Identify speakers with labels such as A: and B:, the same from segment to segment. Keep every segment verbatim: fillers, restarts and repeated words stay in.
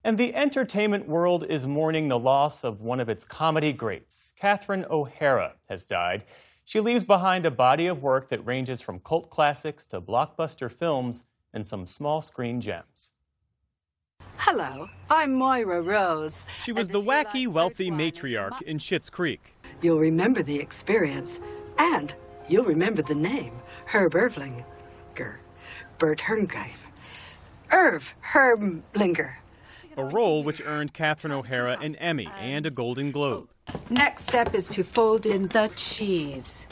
A: And the entertainment world is mourning the loss of one of its comedy greats. Catherine O'Hara has died. She leaves behind a body of work that ranges from cult classics to blockbuster films and some small screen gems.
B: Hello, I'm Moira Rose.
C: She was the wacky, wealthy matriarch in Schitt's Creek.
B: You'll remember the experience, and you'll remember the name, Herb Ervlinger. Bert Herngame. Irv Herblinger.
C: A role which earned Catherine O'Hara an Emmy and a Golden Globe.
B: Next step is to fold in the cheese.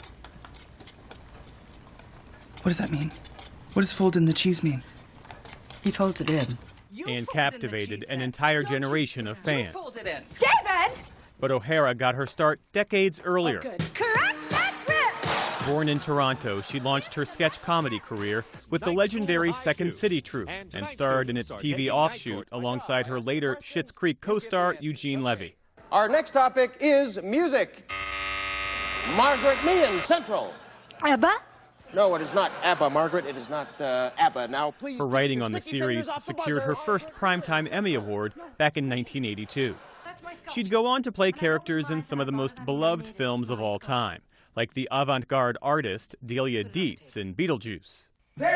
D: What does that mean? What does fold in the cheese mean?
B: He folds it in.
C: And captivated an entire generation of fans.
B: David!
C: But O'Hara got her start decades earlier.
B: Oh, correct that grip!
C: Born in Toronto, she launched her sketch comedy career with the legendary Second City Troupe and starred in its T V offshoot alongside her later Schitt's Creek co-star Eugene Levy.
E: Our next topic is music. Margaret Meehan, Central.
B: Abba?
E: No, it is not ABBA, Margaret. It is not uh, ABBA. Now, please.
C: Her writing on the series secured her first Primetime Emmy Award back in nineteen eighty-two. She'd go on to play characters in some of the most beloved films of all time, like the avant-garde artist Delia Dietz in Beetlejuice.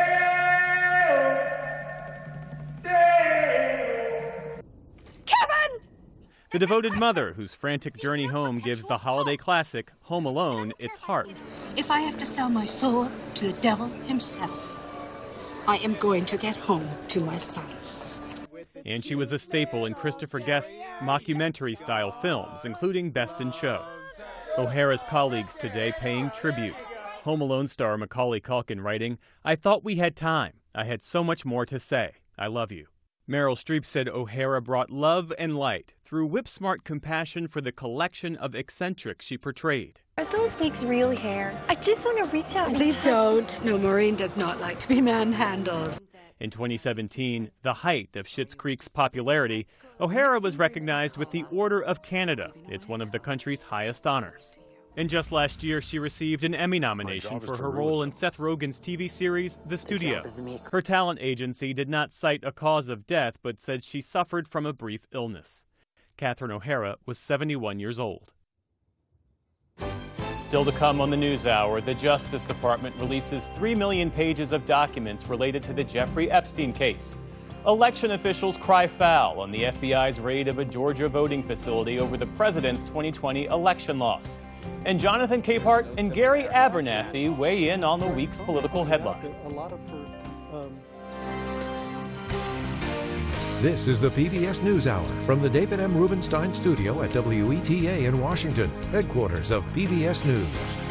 B: Kevin!
C: The devoted mother whose frantic journey home gives the holiday classic Home Alone its heart.
F: If I have to sell my soul to the devil himself, I am going to get home to my son.
C: And she was a staple in Christopher Guest's mockumentary-style films, including Best in Show. O'Hara's colleagues today paying tribute. Home Alone star Macaulay Culkin writing, "I thought we had time. I had so much more to say. I love you." Meryl Streep said O'Hara brought love and light through whip-smart compassion for the collection of eccentrics she portrayed.
G: Are those wigs real hair? I just want to reach out and
B: Please
G: touch
B: don't. No, Maureen does not like to be manhandled.
C: In twenty seventeen, the height of Schitt's Creek's popularity, O'Hara was recognized with the Order of Canada. It's one of the country's highest honors. And just last year, she received an Emmy nomination for her role in Seth Rogen's T V series, The Studio. Her talent agency did not cite a cause of death, but said she suffered from a brief illness. Catherine O'Hara was seventy-one years old.
A: Still to come on the NewsHour, the Justice Department releases three million pages of documents related to the Jeffrey Epstein case. Election officials cry foul on the F B I's raid of a Georgia voting facility over the president's twenty twenty election loss. And Jonathan Capehart and Gary Abernathy weigh in on the week's political headlines.
H: This is the P B S NewsHour from the David M. Rubenstein studio at W E T A in Washington, headquarters of P B S News.